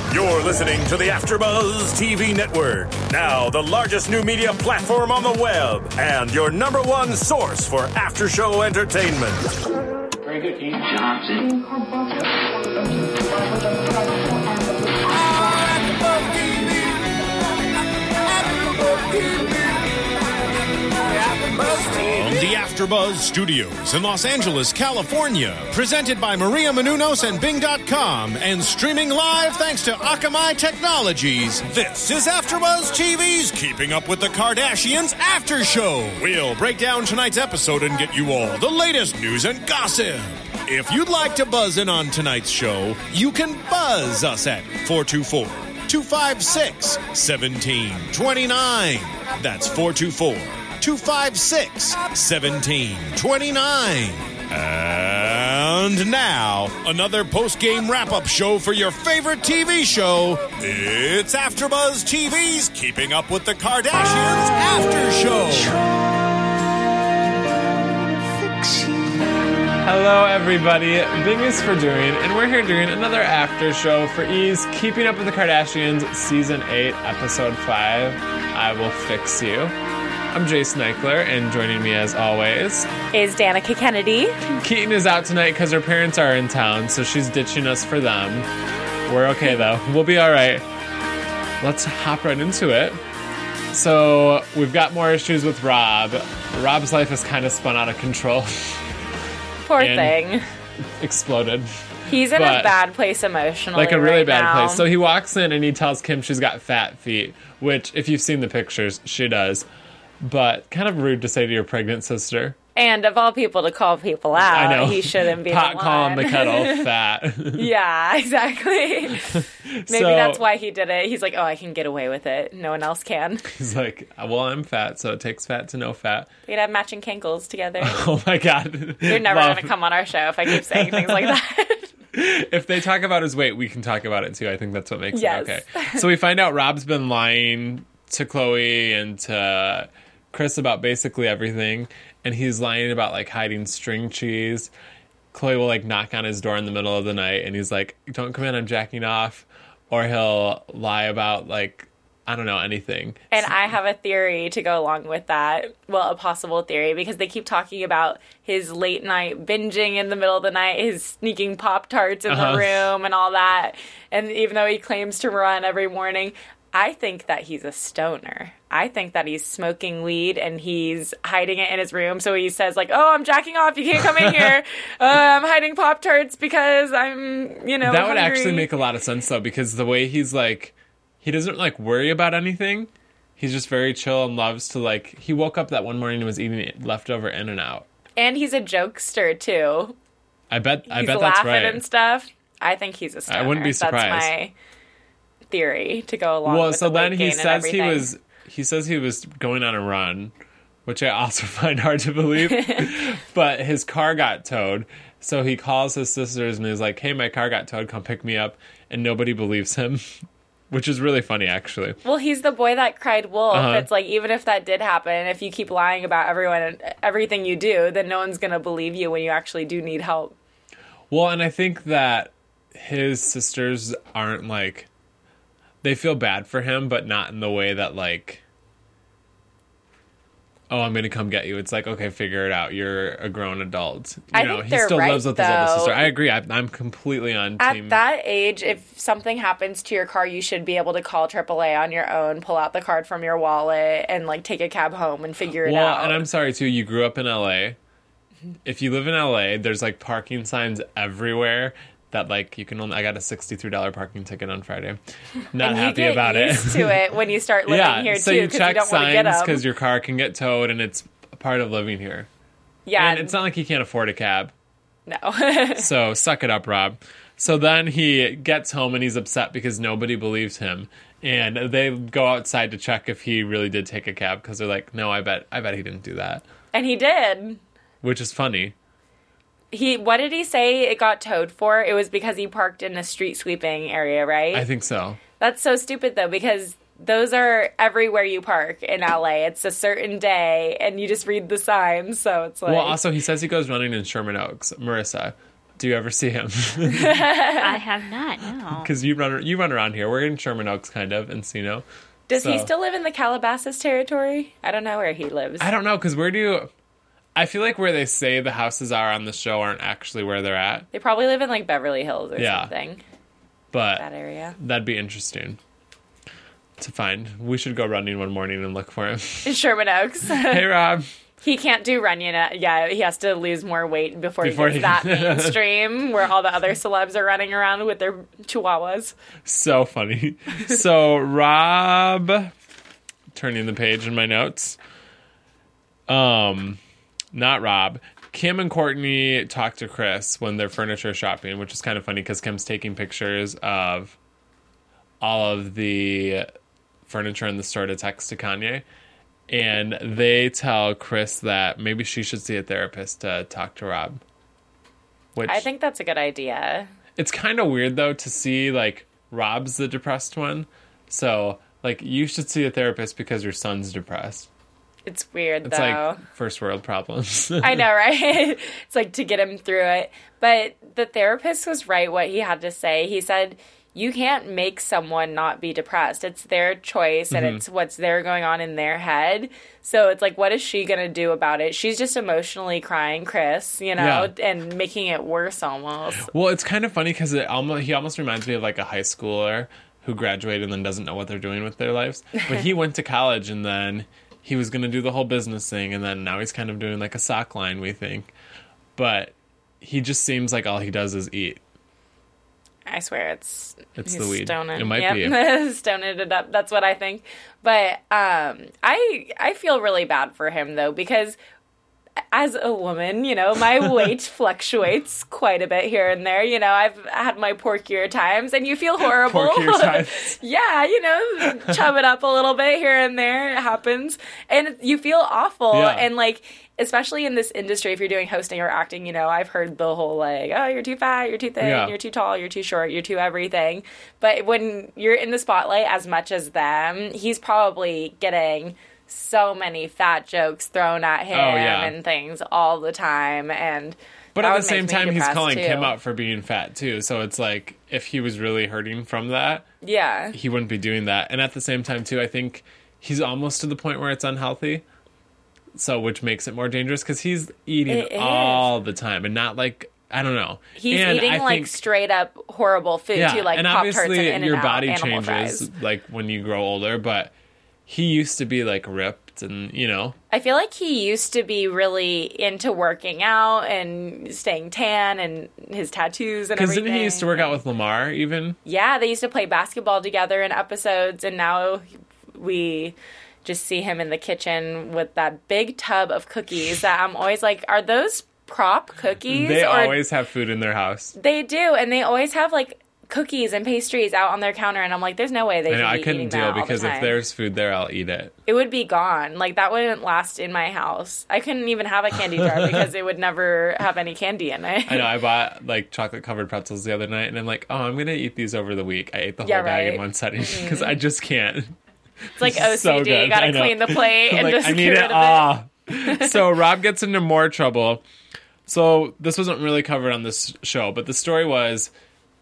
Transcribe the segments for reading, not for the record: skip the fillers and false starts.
You're listening to the AfterBuzz TV Network, now the largest new media platform on the web, and your number one source for after-show entertainment. Very good, Dean Johnson. From the AfterBuzz Studios in Los Angeles, California, presented by Maria Menounos and Bing.com, and streaming live thanks to Akamai Technologies, this is AfterBuzz TV's Keeping Up with the Kardashians After Show. We'll break down tonight's episode and get you all the latest news and gossip. If you'd like to buzz in on tonight's show, you can buzz us at 424-256-1729. That's 424-256-1729. And now, another post-game wrap-up show for your favorite TV show. It's AfterBuzz TV's Keeping Up with the Kardashians After Show. Hello, everybody. Bing is for doing, and we're here doing another after show for E's Keeping Up with the Kardashians, Season 8, Episode 5, I Will Fix You. I'm Jason Eichler, and joining me as always is Danica Kennedy. Keaton is out tonight because her parents are in town, so she's ditching us for them. We're okay, though. We'll be all right. Let's hop right into it. So, we've got more issues with Rob. Rob's life has kind of spun out of control. Poor thing. Exploded. He's in a bad place emotionally. Like a really right bad now. place. So he walks in and he tells Kim she's got fat feet, which, if you've seen the pictures, she does. But kind of rude to say to your pregnant sister. And of all people to call people out, I know. He shouldn't be Pot the calling one. the kettle fat. Yeah, exactly. Maybe that's why he did it. He's like, oh, I can get away with it. No one else can. He's like, well, I'm fat, so it takes fat to know fat. We'd have matching cankles together. Oh, my God. You're never going to come on our show if I keep saying things like that. If they talk about his weight, we can talk about it, too. I think that's what makes Yes. it okay. So we find out Rob's been lying to Chloe and to Chris about basically everything. And he's lying about, like, hiding string cheese. Chloe will, like, knock on his door in the middle of the night, and he's like, don't come in, I'm jacking off. Or he'll lie about, like, I don't know, anything. And I have a theory to go along with that. Well, a possible theory, because they keep talking about his late night binging in the middle of the night, his sneaking Pop-Tarts in the room and all that. And even though he claims to run every morning, I think that he's a stoner. I think that he's smoking weed and he's hiding it in his room. So he says, like, oh, I'm jacking off. You can't come in here. I'm hiding Pop-Tarts because I'm, That hungry. would actually make a lot of sense, though, because the way he's, like, he doesn't, like, worry about anything. He's just very chill and loves to, like, he woke up that one morning and was eating leftover In-N-Out. And he's a jokester, too. I bet He's that's laughing right. and stuff. I think he's a stoner. I wouldn't be surprised. That's my theory to go along Well, with so the weight then he gain and says everything. he says he was going on a run, which I also find hard to believe. But his car got towed, so he calls his sisters and he's like, "Hey, my car got towed. Come pick me up." And nobody believes him, which is really funny, actually. Well, he's the boy that cried wolf. It's like, even if that did happen, if you keep lying about everyone and everything you do, then no one's going to believe you when you actually do need help. Well, and I think that his sisters aren't like, they feel bad for him, but not in the way that, like, oh, I'm going to come get you. It's like, okay, figure it out. You're a grown adult. I think he they're still right, lives with his older though. sister. I agree. I'm completely on team. At that age, if something happens to your car, you should be able to call AAA on your own, pull out the card from your wallet, and, like, take a cab home and figure it out. Well, and I'm sorry, too, you grew up in L.A. If you live in L.A., there's, like, parking signs everywhere that, like, you can only... I got a $63 parking ticket on Friday. Not happy about it. You get used to it when you start living here, so too, you because you check don't want to get signs them. because your car can get towed, and it's a part of living here. Yeah. And it's not like he can't afford a cab. No. So suck it up, Rob. So then he gets home and he's upset because nobody believes him. And they go outside to check if he really did take a cab because they're like, no, I bet he didn't do that. And he did. Which is funny. What did he say it got towed for? It was because he parked in a street sweeping area, right? I think so. That's so stupid, though, because those are everywhere you park in LA. It's a certain day, and you just read the signs, so it's like... Well, also, he says he goes running in Sherman Oaks. Marissa, Do you ever see him? I have not, no. Because you run around here. We're in Sherman Oaks, kind of, Encino. Does he still live in the Calabasas territory? I don't know where he lives. I don't know, because I feel like where they say the houses are on the show aren't actually where they're at. They probably live in like Beverly Hills or something. But that area. That'd be interesting to find. We should go running one morning and look for him. In Sherman Oaks. Hey, Rob. He can't do Runyon. Yeah, he has to lose more weight before he gets that mainstream where all the other celebs are running around with their chihuahuas. So funny. So, Rob, turning the page in my notes. Not Rob. Kim and Courtney talk to Chris when they're furniture shopping, which is kind of funny because Kim's taking pictures of all of the furniture in the store to text to Kanye. And they tell Chris that maybe she should see a therapist to talk to Rob. Which I think that's a good idea. It's kind of weird, though, to see, like, Rob's the depressed one. So, like, you should see a therapist because your son's depressed. It's weird, It's though. like first world problems. I know, right? It's like to get him through it. But the therapist was right what he had to say. He said, you can't make someone not be depressed. It's their choice, and it's what's there going on in their head. So it's like, what is she going to do about it? She's just emotionally crying Chris, and making it worse almost. Well, it's kind of funny because he almost reminds me of like a high schooler who graduated and then doesn't know what they're doing with their lives. But he went to college and then he was going to do the whole business thing, and then now he's kind of doing like a sock line, we think. But he just seems like all he does is eat. I swear it's the weed. Stoning. It might be. Stoning it up. That's what I think. But I feel really bad for him, though, because as a woman, my weight fluctuates quite a bit here and there. I've had my porkier times, and you feel horrible. Porkier times. Yeah, chub it up a little bit here and there. It happens. And you feel awful. Yeah. And, like, especially in this industry, if you're doing hosting or acting, I've heard the whole, like, oh, you're too fat, you're too thin, you're too tall, you're too short, you're too everything. But when you're in the spotlight as much as them, he's probably getting so many fat jokes thrown at him and things all the time. But at the same time, he's calling Kim out for being fat, too. So it's like, if he was really hurting from that, he wouldn't be doing that. And at the same time, too, I think he's almost to the point where it's unhealthy. So, which makes it more dangerous because he's eating all the time and not like, I don't know. He's eating straight up horrible food too, like and Pop-Tarts and obviously In-N-Out, your body animal changes fries. like when you grow older, but he used to be like ripped and, I feel like he used to be really into working out and staying tan and his tattoos and everything. Because didn't he used to work out with Lamar even? Yeah, they used to play basketball together in episodes, and now we just see him in the kitchen with that big tub of cookies that I'm always like, are those prop cookies? They always have food in their house. They do, and they always have like cookies and pastries out on their counter, and I'm like, there's no way they I could be couldn't eating deal that all because the if time. there's food there, I'll eat it. It would be gone. Like, that wouldn't last in my house. I couldn't even have a candy jar because it would never have any candy in it. I know. I bought like chocolate covered pretzels the other night, and I'm like, oh, I'm gonna eat these over the week. I ate the whole bag in one setting because I just can't. It's like OCD. So good. You gotta clean the plate and like, just I need get rid of it. So Rob gets into more trouble. So this wasn't really covered on this show, but the story was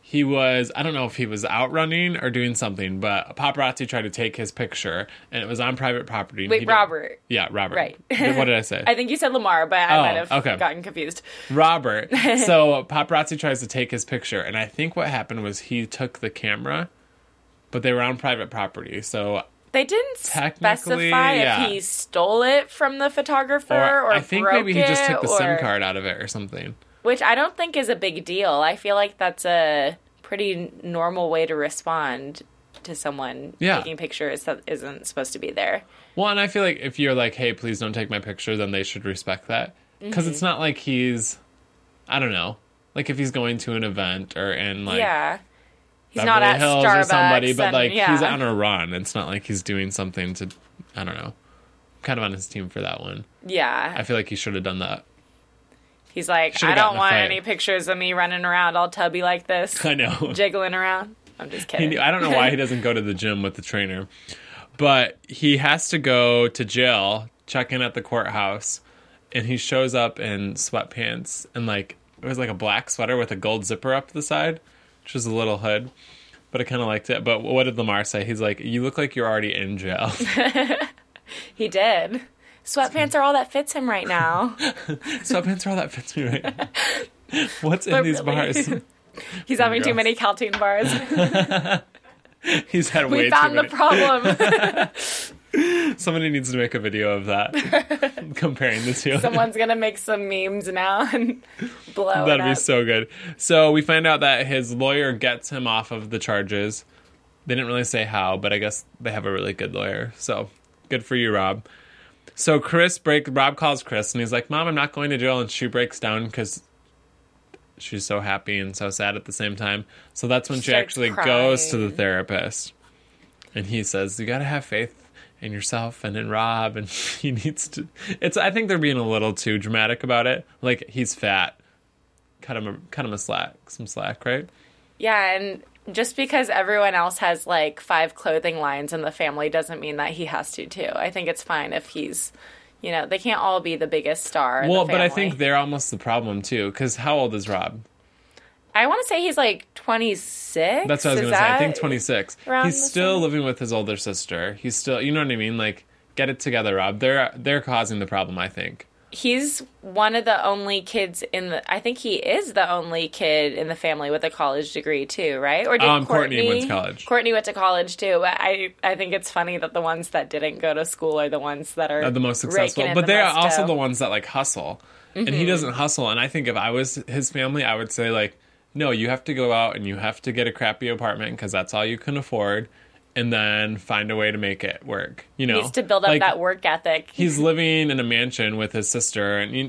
I don't know if he was out running or doing something, but a paparazzi tried to take his picture, and it was on private property. Wait, Robert. Yeah, Robert. Right. What did I say? I think you said Lamar, but I might have gotten confused. Robert. So paparazzi tries to take his picture, and I think what happened was he took the camera, but they were on private property, so they didn't specify if he stole it from the photographer or I think broke maybe he just took the it, SIM card out of it or something. Which I don't think is a big deal. I feel like that's a pretty normal way to respond to someone taking pictures that isn't supposed to be there. Well, and I feel like if you're like, hey, please don't take my picture, then they should respect that. Because it's not like he's, I don't know, like if he's going to an event or in like... Yeah. He's Beverly not at Hills Starbucks or somebody, but like he's he's on a run. It's not like he's doing something to, I don't know. I'm kind of on his team for that one. Yeah. I feel like he should have done that. He's like, I don't want any pictures of me running around all tubby like this. I know. Jiggling around. I'm just kidding. I don't know why he doesn't go to the gym with the trainer. But he has to go to jail, check in at the courthouse, and he shows up in sweatpants and like it was like a black sweater with a gold zipper up the side, which was a little hood. But I kind of liked it. But what did Lamar say? He's like, you look like you're already in jail. He did. Sweatpants are all that fits him right now. Sweatpants are all that fits me right now. What's in these bars? He's having too many Caltoon bars. He's had way We too found many. the problem. Somebody needs to make a video of that, comparing the two. Someone's going to make some memes now and blow it That'd up. be so good. So we find out that his lawyer gets him off of the charges. They didn't really say how, but I guess they have a really good lawyer. So good for you, Rob. So Rob calls Chris and he's like, Mom, I'm not going to jail. And she breaks down because she's so happy and so sad at the same time. So that's when she starts actually crying. goes to the therapist. And he says, you got to have faith in yourself and in Rob. And he needs to... I think they're being a little too dramatic about it. Like, he's fat. Cut him some slack, right? Yeah, and just because everyone else has like 5 clothing lines in the family doesn't mean that he has to too. I think it's fine if he's, they can't all be the biggest star in the family. But I think they're almost the problem too, because how old is Rob? I want to say he's like 26. That's what I was going to say. I think 26. around He's the still same? living with his older sister. He's still, you know what I mean? Like, get it together, Rob. They're causing the problem, I think. He's one of the only kids I think he is the only kid in the family with a college degree too, right? Or did Courtney went to college. Courtney went to college too, but I think it's funny that the ones that didn't go to school are the ones that are the most successful. raking in But the they're most also dough. the ones that, like, hustle. And he doesn't hustle. And I think if I was his family, I would say, like, no, you have to go out and you have to get a crappy apartment because that's all you can afford. And then find a way to make it work. He needs to build up Like, that work ethic. he's living in a mansion with his sister, and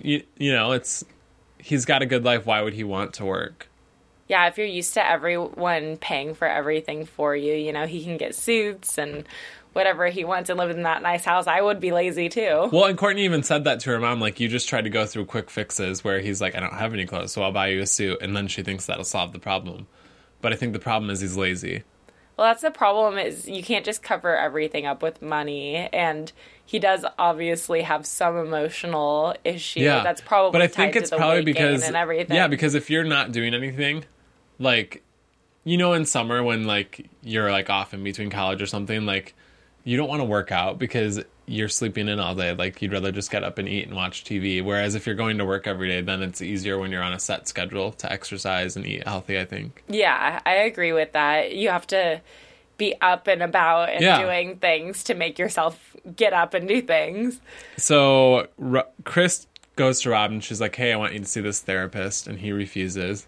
he's got a good life. Why would he want to work? Yeah, if you're used to everyone paying for everything for you, he can get suits and whatever he wants and live in that nice house. I would be lazy too. Well, and Courtney even said that to her mom, like, you just tried to go through quick fixes where he's like, I don't have any clothes, so I'll buy you a suit, and then she thinks that'll solve the problem. But I think the problem is he's lazy. Well, that's the problem, is you can't just cover everything up with money, and he does obviously have some emotional issue. Yeah, That's probably but I tied think to it's the probably weight because gain and everything. Yeah, because if you're not doing anything, like, in summer when, like, you're, like, off in between college or something, like, you don't want to work out because you're sleeping in all day. Like, you'd rather just get up and eat and watch TV. Whereas if you're going to work every day, then it's easier when you're on a set schedule to exercise and eat healthy, I think. Yeah, I agree with that. You have to be up and about and doing things to make yourself get up and do things. So Chris goes to Rob and she's like, hey, I want you to see this therapist. And he refuses.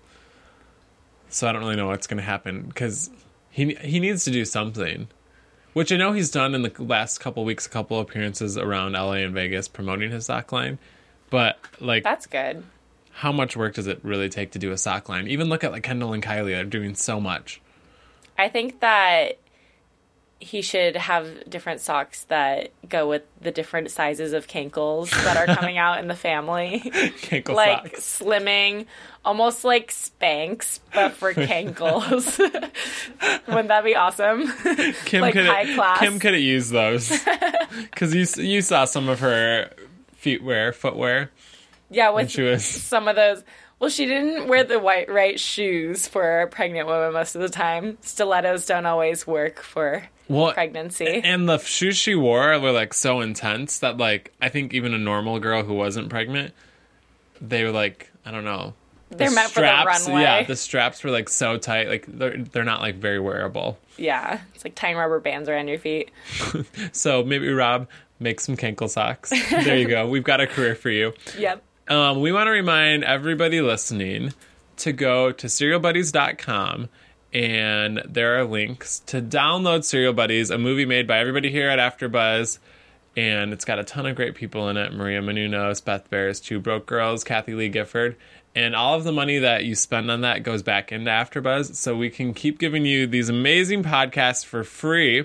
So I don't really know what's going to happen because he needs to do something. Which I know he's done in the last couple weeks, a couple appearances around LA and Vegas promoting his sock line. But, like... That's good. How much work does it really take to do a sock line? Even look at, like, Kendall and Kylie. They're doing so much. I think that he should have different socks that go with the different sizes of cankles that are coming out in the family. Cankle like socks. Slimming, almost like Spanx, but for cankles. Wouldn't that be awesome? Kim like high class. Kim could have used those. Because you saw some of her footwear. Yeah, with she was... some of those. Well, she didn't wear the right shoes for pregnant women most of the time. Stilettos don't always work for pregnancy. And the shoes she wore were, like, so intense that, like, I think even a normal girl who wasn't pregnant, they were, like, I don't know. They're meant for the runway. Yeah, the straps were, like, so tight. Like, they're not, like, very wearable. Yeah, it's like tying rubber bands around your feet. So maybe, Rob, make some cankle socks. There you go. We've got a career for you. Yep. We want to remind everybody listening to go to SerialBuddies.com, and there are links to download Serial Buddies, a movie made by everybody here at AfterBuzz, and it's got a ton of great people in it. Maria Menounos, Beth Bears, Two Broke Girls, Kathy Lee Gifford, and all of the money that you spend on that goes back into AfterBuzz, so we can keep giving you these amazing podcasts for free.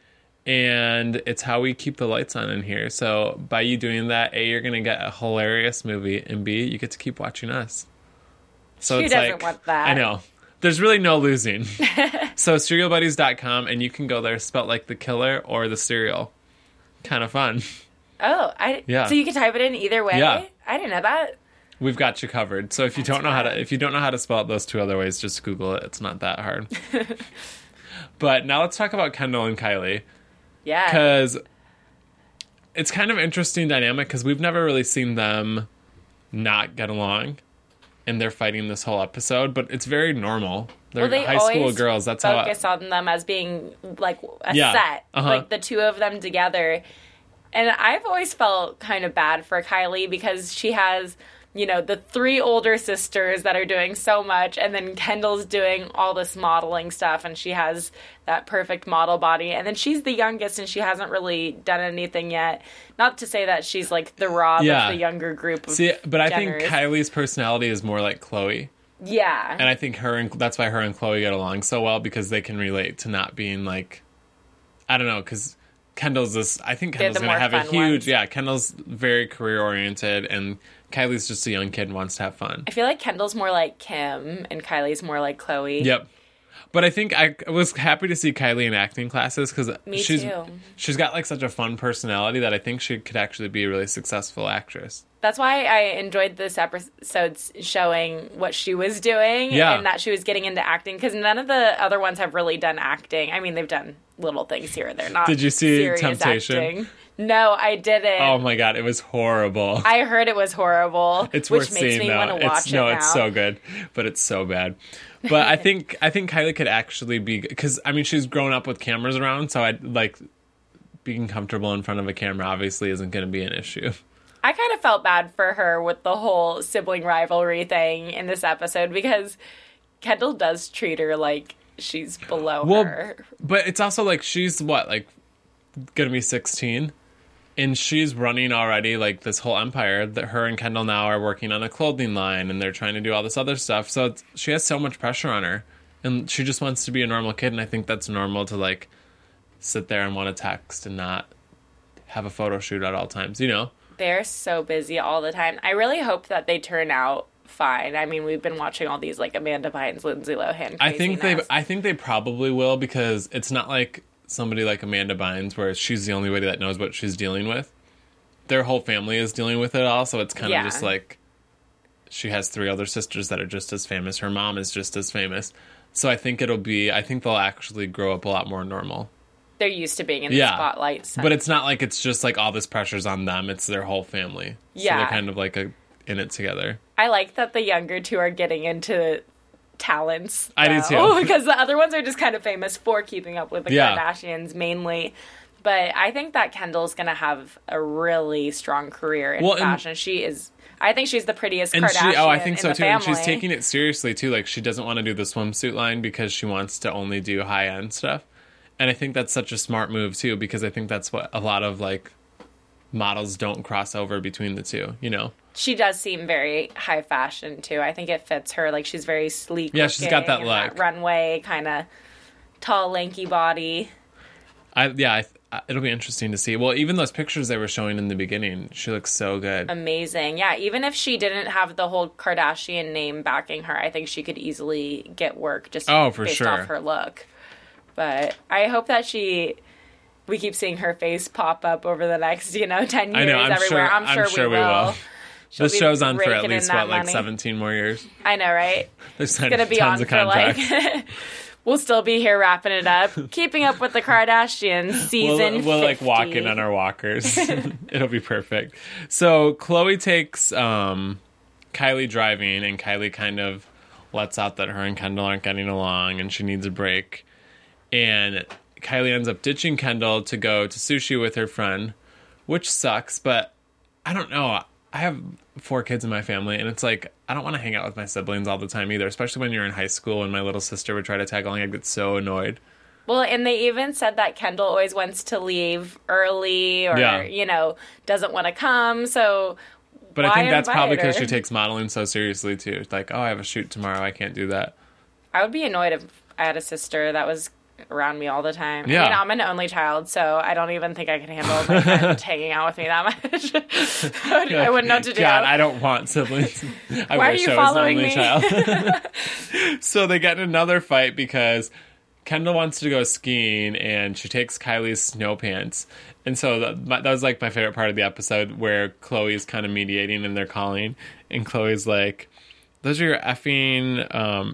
And it's how we keep the lights on in here. So by you doing that, A, you're going to get a hilarious movie, and B, you get to keep watching us. So Who it's doesn't like, want that? I know. There's really no losing. So SerialBuddies.com, and you can go there spelt like the killer or the cereal. Kind of fun. Oh, Yeah. So you can type it in either way? Yeah. I didn't know that. we've got you covered. So if you don't know how to spell it those two other ways, just Google it. It's not that hard. But now let's talk about Kendall and Kylie. Yeah. Because it's kind of interesting dynamic because we've never really seen them not get along, and they're fighting this whole episode. But it's very normal. They're high school girls. That's how focus on them as being like a set, like the two of them together. And I've always felt kind of bad for Kylie because she has, you know, the three older sisters that are doing so much, and then Kendall's doing all this modeling stuff, and she has that perfect model body. And then she's the youngest, and she hasn't really done anything yet. Not to say that she's like the Rob of the younger group of but I Jenners. think Kylie's personality is more like Chloe. Yeah. And I think that's why her and Chloe get along so well, because they can relate to not being like, I don't know, because Kendall's I think Kendall's going to have a huge, Kendall's very career-oriented, and Kylie's just a young kid and wants to have fun. I feel like Kendall's more like Kim, and Kylie's more like Chloe. Yep. But I think I was happy to see Kylie in acting classes, because she's got like such a fun personality that I think she could actually be a really successful actress. That's why I enjoyed this episode showing what she was doing and that she was getting into acting, because none of the other ones have really done acting. I mean, they've done little things here. They're not. Did you see Temptation? Acting. No, I didn't. Oh my god, it was horrible. I heard it was horrible. It's worth seeing, though. Which makes me want to watch it now. No, it's so good, but it's so bad. But I think Kylie could actually be, because I mean she's grown up with cameras around, so I'd like being comfortable in front of a camera obviously isn't going to be an issue. I kind of felt bad for her with the whole sibling rivalry thing in this episode, because Kendall does treat her like she's below her. But it's also like she's going to be 16, and she's running already like this whole empire. That her and Kendall now are working on a clothing line, and they're trying to do all this other stuff. So she has so much pressure on her, and she just wants to be a normal kid. And I think that's normal to like sit there and want to text and not have a photo shoot at all times, you know? They're so busy all the time. I really hope that they turn out fine. I mean, we've been watching all these like Amanda Bynes, Lindsay Lohan craziness. I think they probably will, because it's not like somebody like Amanda Bynes where she's the only lady that knows what she's dealing with. Their whole family is dealing with it all, so it's kind of just like she has three other sisters that are just as famous. Her mom is just as famous. So I think they'll actually grow up a lot more normal. They're used to being in the spotlight. So. But it's not like it's just like all this pressure's on them. It's their whole family. So they're kind of like in it together. I like that the younger two are getting into talents. I do too. Because the other ones are just kind of famous for keeping up with the Kardashians mainly. But I think that Kendall's going to have a really strong career in fashion. I think she's the prettiest Kardashian I think so in the too. family. And she's taking it seriously too. Like, she doesn't want to do the swimsuit line because she wants to only do high-end stuff. And I think that's such a smart move too, because I think that's what a lot of like models don't cross over between the two, you know? She does seem very high fashion too. I think it fits her. Like, she's very sleek. Yeah, she's got that look. That runway kind of tall, lanky body. It'll be interesting to see. Well, even those pictures they were showing in the beginning, she looks so good. Amazing. Yeah, even if she didn't have the whole Kardashian name backing her, I think she could easily get work just based off her look. But I hope that we keep seeing her face pop up over the next, 10 years everywhere. I'm sure we will. This show's on for at least, 17 more years? I know, right? There's going to be on for we'll still be here wrapping it up. Keeping Up with the Kardashians, season 50. We'll walk in on our walkers. It'll be perfect. So Chloe takes Kylie driving, and Kylie kind of lets out that her and Kendall aren't getting along, and she needs a break. And Kylie ends up ditching Kendall to go to sushi with her friend, which sucks, but I don't know. I have 4 kids in my family, and it's like, I don't want to hang out with my siblings all the time either, especially when you're in high school and my little sister would try to tag along. I'd get so annoyed. Well, and they even said that Kendall always wants to leave early or, doesn't want to come, so... But I think that's probably because she takes modeling so seriously, too. It's like, I have a shoot tomorrow, I can't do that. I would be annoyed if I had a sister that was around me all the time. Yeah. I mean, I'm an only child, so I don't even think I could handle my friends hanging out with me that much. I wouldn't know what to do. God, I don't want siblings. Why are you following me? Child. So they get in another fight because Kendall wants to go skiing, and she takes Kylie's snow pants. And so that was like my favorite part of the episode, where Chloe's kind of mediating and they're calling, and Chloe's like, "Those are your effing."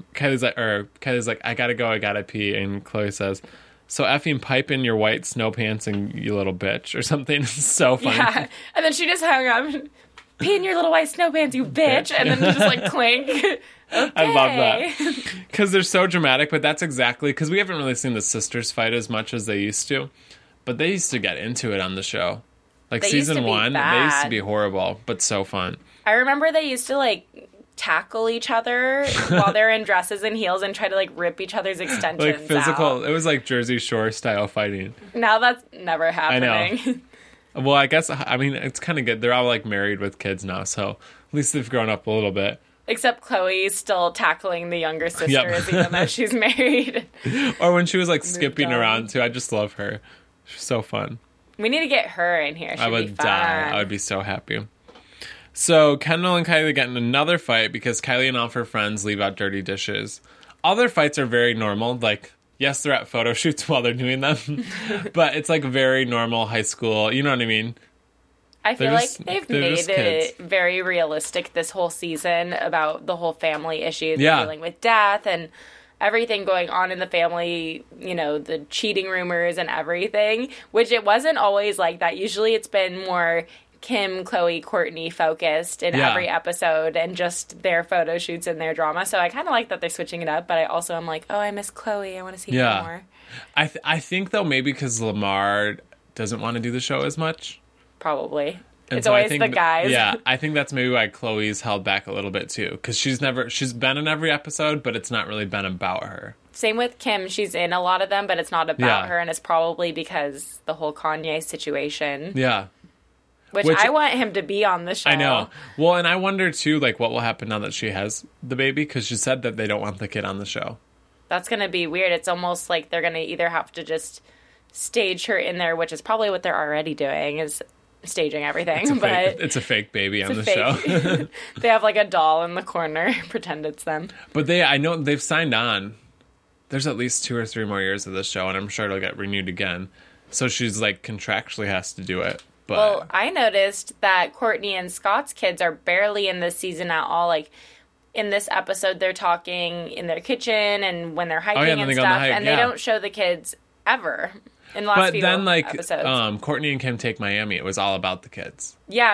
Kylie's like, "I gotta go, I gotta pee," and Chloe says, "So effing pipe in your white snow pants, and you little bitch," or something. It's so funny. Yeah, and then she just hung up. Pee in your little white snow pants, you bitch, and then just like clink. Okay. I love that because they're so dramatic, but that's exactly because we haven't really seen the sisters fight as much as they used to, but they used to get into it on the show. Like They used to season be 1, they used bad. to be horrible, but so fun. I remember they used to like tackle each other while they're in dresses and heels and try to like rip each other's extensions Like physical, out. it was like Jersey Shore style fighting. Now that's never happening. know. Well, I guess, I mean, it's kind of good. They're all like married with kids now, so at least they've grown up a little bit. Except Chloe's still tackling the younger sisters, Yep. even though she's married. Or when she was like skipping on. around too, I just love her. She's so fun. We need to get her in here. She'd I be would fun. die. I would be so happy. So Kendall and Kylie get in another fight because Kylie and all of her friends leave out dirty dishes. All their fights are very normal. Like, yes, they're at photo shoots while they're doing them, but it's like very normal high school. You know what I mean? I feel They're like just- they've they're made just it kids. very realistic this whole season about the whole family issues, Yeah. dealing with death and everything going on in the family, you know, the cheating rumors and everything, which it wasn't always like that. Usually it's been more Kim, Chloe, Courtney focused in Yeah. every episode and just their photo shoots and their drama. So I kind of like that they're switching it up, but I also am like, oh, I miss Chloe. I want to see Yeah. her more. I think, though, maybe because Lamar doesn't want to do the show as much. Probably. And It's so I always think the guys. Yeah, I think that's maybe why Chloe's held back a little bit, too. Because she's been in every episode, but it's not really been about her. Same with Kim. She's in a lot of them, but it's not about Yeah. her, and it's probably because the whole Kanye situation, Yeah. which Which- I want him to be on the show. I know. Well, and I wonder, too, like, what will happen now that she has the baby? Because she said that they don't want the kid on the show. That's going to be weird. It's almost like they're going to either have to just stage her in there, which is probably what they're already doing, is staging everything. But It's a fake baby on the fake. show. They have like a doll in the corner, pretend it's them. But I know they've signed on. There's at least 2 or 3 more years of this show, and I'm sure it'll get renewed again. So she's like contractually has to do it. But Well, I noticed that Courtney and Scott's kids are barely in this season at all. Like, in this episode, they're talking in their kitchen and when they're hiking and then and they go on the stuff, hike, and yeah. they don't show the kids ever in the last but few then like episodes. Courtney and Kim Take Miami, it was all about the kids. Yeah,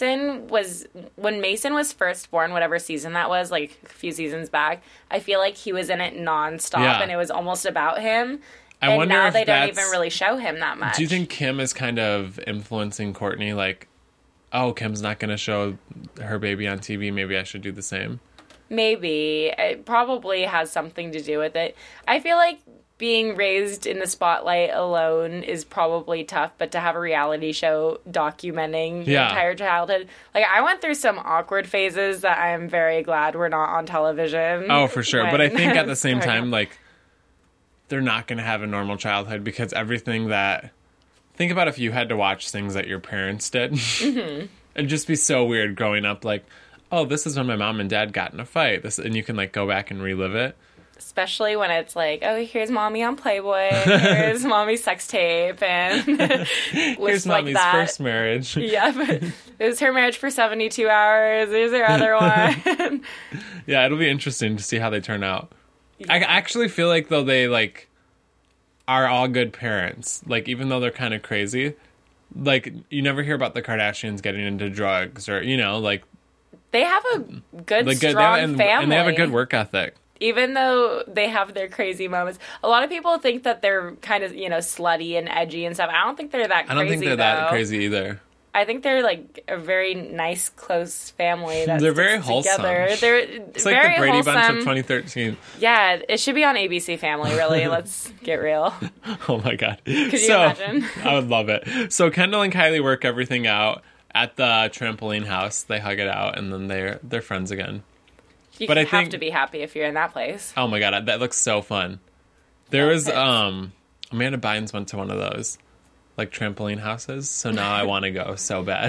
when Mason was first born, whatever season that was, like a few seasons back, I feel like he was in it nonstop, Yeah. and it was almost about him. I and wonder now if they don't that's- even really show him that much. Do you think Kim is kind of influencing Courtney? Like, oh, Kim's not going to show her baby on TV. Maybe I should do the same. Maybe. It probably has something to do with it. I feel like being raised in the spotlight alone is probably tough, but to have a reality show documenting your Yeah. entire childhood. Like, I went through some awkward phases that I'm very glad were not on television. Oh, for sure. But I when think at the same growing time, up. like, they're not going to have a normal childhood because everything that... Think about if you had to watch things that your parents did. Mm-hmm. It'd just be so weird growing up, like, oh, this is when my mom and dad got in a fight. And you can, like, go back and relive it. Especially when it's like, oh, here's mommy on Playboy, here's mommy's sex tape, and Here's lists like mommy's that. first marriage. Yeah, but it was her marriage for 72 hours. Here's her other one. Yeah, it'll be interesting to see how they turn out. I actually feel like, though, they, like, are all good parents. Like, even though they're kind of crazy, like, you never hear about the Kardashians getting into drugs or, you know, like... They have a good, like strong and family. they have a good work ethic. Even though they have their crazy moments. A lot of people think that they're kind of, you know, slutty and edgy and stuff. I don't think they're that crazy, I don't think they're that though. crazy either. I think they're, like, a very nice, close family that They're sticks very wholesome. together. They're It's like very the Brady wholesome. Bunch of 2013. Yeah, it should be on ABC Family, really. Let's get real. Oh my god. Could you imagine? I would love it. So Kendall and Kylie work everything out at the trampoline house. They hug it out and then they're friends again. You But I have think- to be happy if you're in that place. Oh my god, that looks so fun. There was fits. Amanda Bynes went to one of those like trampoline houses, so now I want to go so bad.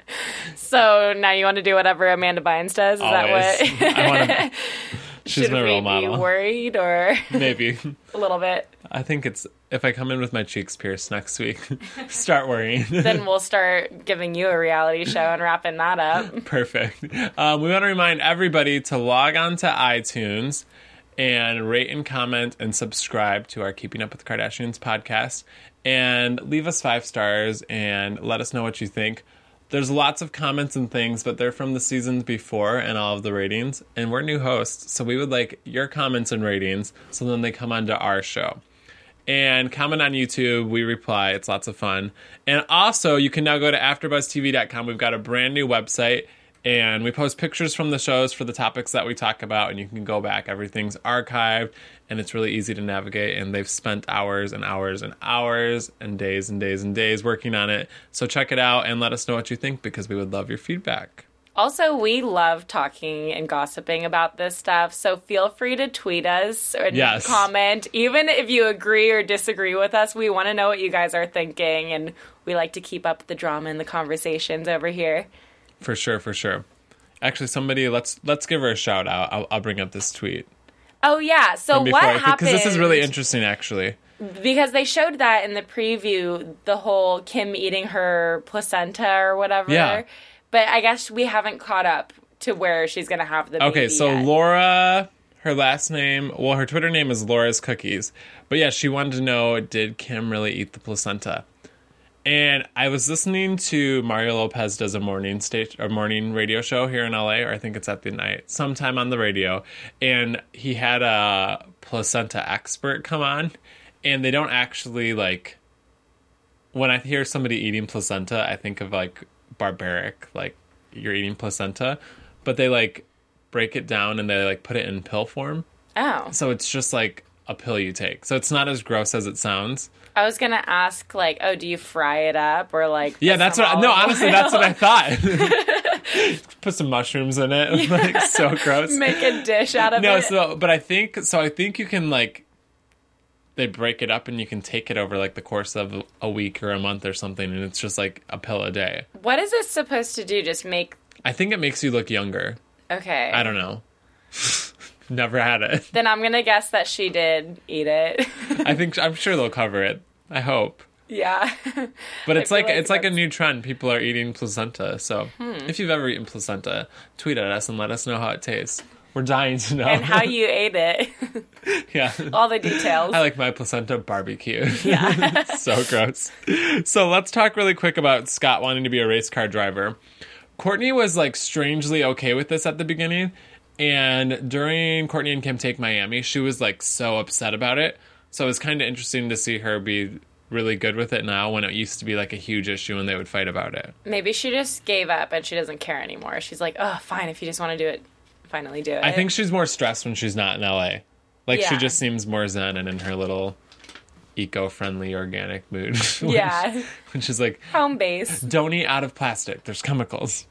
So now you want to do whatever Amanda Bynes does? Is Always. that what? I want to. She's Should my we role be model. worried or Maybe. a little bit? I think it's if I come in with my cheeks pierced next week, start worrying. Then we'll start giving you a reality show and wrapping that up. Perfect. We want to remind everybody to log on to iTunes and rate and comment and subscribe to our Keeping Up with the Kardashians podcast. And leave us 5 stars and let us know what you think. There's lots of comments and things, but they're from the seasons before and all of the ratings. And we're new hosts, so we would like your comments and ratings so then they come onto our show. And comment on YouTube. We reply. It's lots of fun. And also, you can now go to AfterBuzzTV.com. We've got a brand new website. And we post pictures from the shows for the topics that we talk about. And you can go back. Everything's archived. And it's really easy to navigate. And they've spent hours and hours and hours and days and days and days working on it. So check it out and let us know what you think because we would love your feedback. Also, we love talking and gossiping about this stuff, so feel free to tweet us and comment. Even if you agree or disagree with us, we want to know what you guys are thinking, and we like to keep up the drama and the conversations over here. For sure, for sure. Actually, somebody, let's give her a shout out. I'll bring up this tweet. Oh, yeah. So what happened? Because this is really interesting, actually. Because they showed that in the preview, the whole Kim eating her placenta or whatever. Yeah. But I guess we haven't caught up to where she's going to have the baby Okay, so yet. Laura, her last name, well, her Twitter name is Laura's Cookies. But yeah, she wanted to know, did Kim really eat the placenta? And I was listening to Mario Lopez does a morning radio show here in LA, or I think it's at the night, sometime on the radio. And he had a placenta expert come on, and they don't actually, like, when I hear somebody eating placenta, I think of, like, barbaric, like you're eating placenta, but they like break it down and they like put it in pill form. Oh. So it's just like a pill you take. So it's not as gross as it sounds. I was going to ask, like, oh, do you fry it up or like... Yeah, that's what... No, honestly, that's what I thought. Put some mushrooms in it. Yeah. Like, so gross. Make a dish out of it. No, but I think you can like... They break it up and you can take it over like the course of a week or a month or something, and it's just like a pill a day. What is this supposed to do? Just make... I think it makes you look younger. Okay. I don't know. Never had it. Then I'm going to guess that she did eat it. I'm sure they'll cover it. I hope. Yeah. But it's like a new trend. People are eating placenta. So if you've ever eaten placenta, tweet at us and let us know how it tastes. We're dying to know. And how you ate it. Yeah. All the details. I like my placenta barbecue. Yeah. So gross. So let's talk really quick about Scott wanting to be a race car driver. Kourtney was like strangely okay with this at the beginning. And during Kourtney and Kim Take Miami, she was like so upset about it. So it was kind of interesting to see her be really good with it now when it used to be like a huge issue and they would fight about it. Maybe she just gave up and she doesn't care anymore. She's like, oh, fine, if you just want to do it, finally do it. I think she's more stressed when she's not in LA. Like, Yeah. she just seems more zen and in her little eco-friendly organic mood. Yeah. Which is like, Home base. don't eat out of plastic. There's chemicals.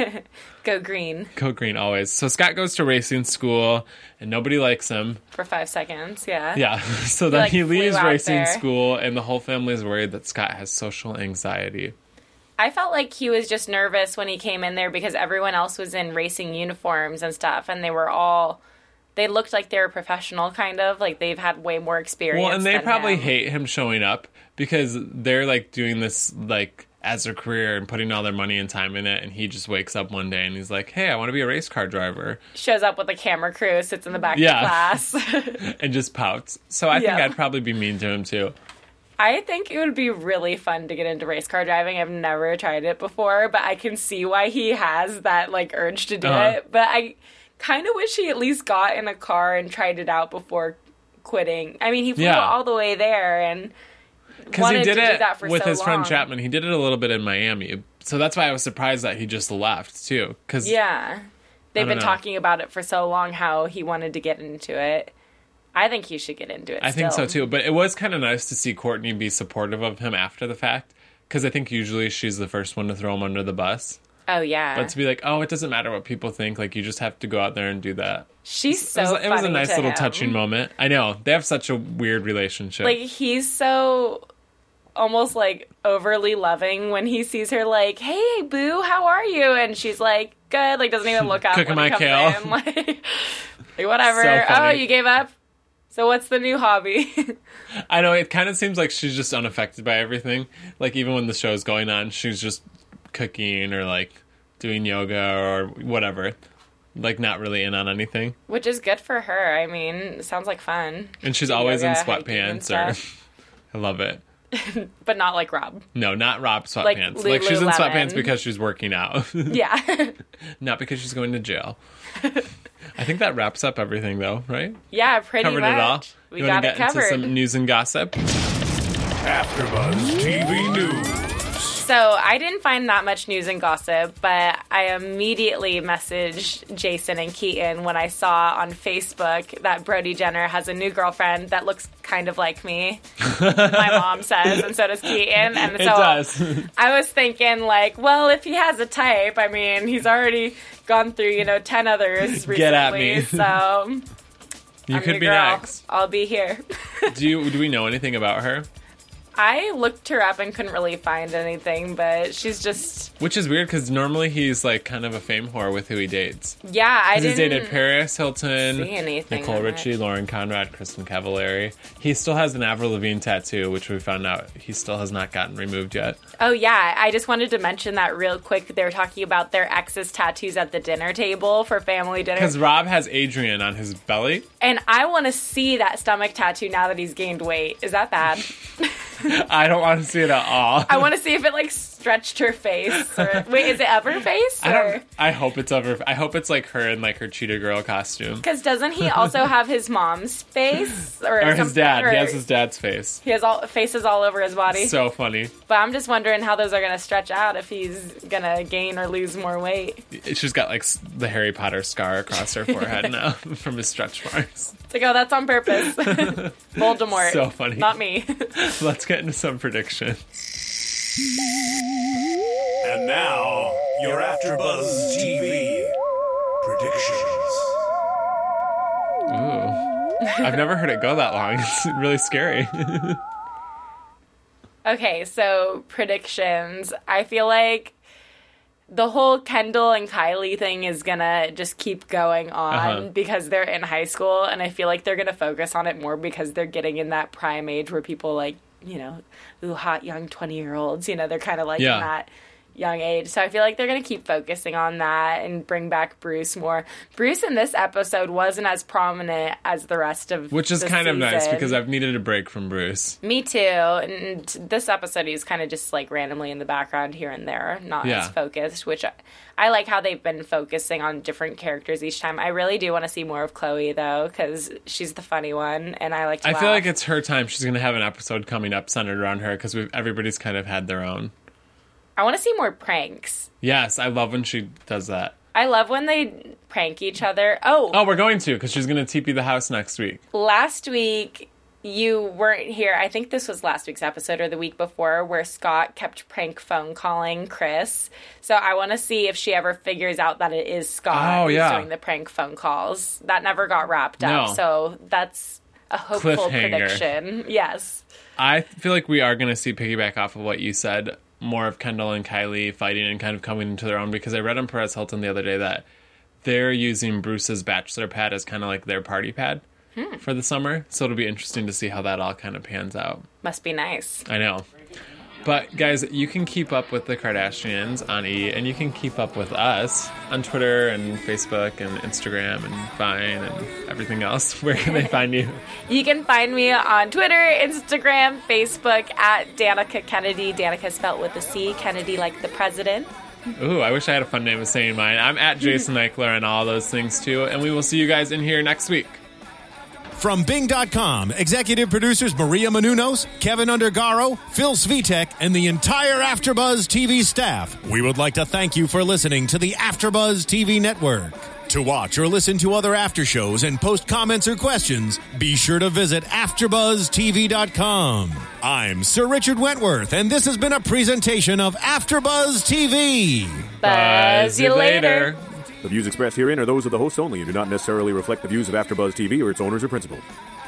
Go green Go green always. So Scott goes to racing school and nobody likes him. for 5 seconds. Yeah. Yeah. So then like, he flew leaves out racing there. school and the whole family is worried that Scott has social anxiety. I felt like he was just nervous when he came in there because everyone else was in racing uniforms and stuff, and they looked like they were professional, kind of. Like, they've had way more experience. Well, and they than probably him. hate him showing up because they're, like, doing this, like, as a career and putting all their money and time in it, and he just wakes up one day and he's like, hey, I want to be a race car driver. Shows up with a camera crew, sits in the back Yeah. of class. And just pouts. So I think Yeah. I'd probably be mean to him, too. I think it would be really fun to get into race car driving. I've never tried it before, but I can see why he has that, like, urge to do it. But I kind of wish he at least got in a car and tried it out before quitting. I mean, he flew all the way there and Because he did to it do that for with so his friend long. Chapman. He did it a little bit in Miami. So that's why I was surprised that he just left, too. Cause, Yeah. They've don't been know. talking about it for so long, how he wanted to get into it. I think he should get into it I think so, still. too. But it was kind of nice to see Kourtney be supportive of him after the fact. Because I think usually she's the first one to throw him under the bus. Oh, yeah. But to be like, oh, it doesn't matter what people think. Like, you just have to go out there and do that. She's so It was a funny nice to little him. touching moment. I know. They have such a weird relationship. Like, he's so almost, like, overly loving when he sees her, like, hey, boo, how are you? And she's like, good. Like, doesn't even look up Cooking when he my comes kale. in. Like, whatever. So funny. Oh, you gave up? So what's the new hobby? I know, it kind of seems like she's just unaffected by everything. Like, even when the show's going on, she's just cooking or, like, doing yoga or whatever. Like, not really in on anything. Which is good for her. I mean, it sounds like fun. And she's always in sweatpants I love it. But not like Rob. No, not Rob sweatpants. Like she's in sweatpants because she's working out. Yeah. Not because she's going to jail. I think that wraps up everything, though, right? Yeah, pretty much. Covered it all. We got it covered. Into some news and gossip? AfterBuzz TV News. So I didn't find that much news and gossip, but I immediately messaged Jason and Keaton when I saw on Facebook that Brody Jenner has a new girlfriend that looks kind of like me. My mom says, and so does Keaton. And so it does. I was thinking, like, well, if he has a type, I mean, he's already gone through, 10 others recently. Get at me. So You could be next. I'll be here. Do we know anything about her? I looked her up and couldn't really find anything, but she's just... Which is weird, because normally he's, like, kind of a fame whore with who he dates. Yeah, I didn't... He's dated Paris Hilton, see anything Nicole Richie, Lauren Conrad, Kristen Cavallari. He still has an Avril Lavigne tattoo, which we found out he still has not gotten removed yet. Oh, yeah. I just wanted to mention that real quick. They were talking about their ex's tattoos at the dinner table for family dinner. Because Rob has Adrian on his belly. And I want to see that stomach tattoo now that he's gained weight. Is that bad? I don't want to see it at all. I want to see if it, like, stretched her face. Or, wait, is it of her face? I hope it's of her. I hope it's, like, her in, like, her cheetah girl costume. Because doesn't he also have his mom's face? Or his dad. He has his dad's face. He has faces all over his body. So funny. But I'm just wondering how those are going to stretch out if he's going to gain or lose more weight. She's got, like, the Harry Potter scar across her forehead now from his stretch marks. It's like, oh, that's on purpose. Voldemort. So funny. Not me. Let's get into some predictions. And now, your AfterBuzz TV predictions. Ooh. I've never heard it go that long. It's really scary. Okay, so predictions. I feel like the whole Kendall and Kylie thing is gonna just keep going on because they're in high school, and I feel like they're gonna focus on it more because they're getting in that prime age where people like, ooh, hot young 20-year-olds, they're kind of like in that young age. So I feel like they're going to keep focusing on that and bring back Bruce more. Bruce in this episode wasn't as prominent as the rest of Which is kind of nice because I've needed a break from Bruce. Me too. And this episode he's kind of just like randomly in the background here and there, not as focused, which I like how they've been focusing on different characters each time. I really do want to see more of Chloe though, because she's the funny one and I like to laugh. I feel like it's her time. She's going to have an episode coming up centered around her because everybody's kind of had their own. I want to see more pranks. Yes, I love when she does that. I love when they prank each other. Oh, we're going to, because she's going to TP the house next week. Last week, you weren't here. I think this was last week's episode or the week before, where Scott kept prank phone calling Chris. So I want to see if she ever figures out that it is Scott who's doing the prank phone calls. That never got wrapped up. No. So that's a hopeful prediction. Yes. I feel like we are going to see, piggyback off of what you said, more of Kendall and Kylie fighting and kind of coming into their own, because I read on Perez Hilton the other day that they're using Bruce's bachelor pad as kind of like their party pad for the summer. So it'll be interesting to see how that all kind of pans out. Must be nice. I know. But guys, you can keep up with the Kardashians on E, and you can keep up with us on Twitter and Facebook and Instagram and Vine and everything else. Where can they find you? You can find me on Twitter, Instagram, Facebook at Danica Kennedy. Danica spelled with a C, Kennedy like the president. Ooh, I wish I had a fun name of saying mine. I'm at Jason Eichler and all those things too, and we will see you guys in here next week. From Bing.com, executive producers Maria Menounos, Kevin Undergaro, Phil Svitek, and the entire AfterBuzz TV staff, we would like to thank you for listening to the AfterBuzz TV network. To watch or listen to other after shows and post comments or questions, be sure to visit AfterBuzzTV.com. I'm Sir Richard Wentworth, and this has been a presentation of AfterBuzz TV. Buzz you later. The views expressed herein are those of the hosts only and do not necessarily reflect the views of AfterBuzz TV or its owners or principals.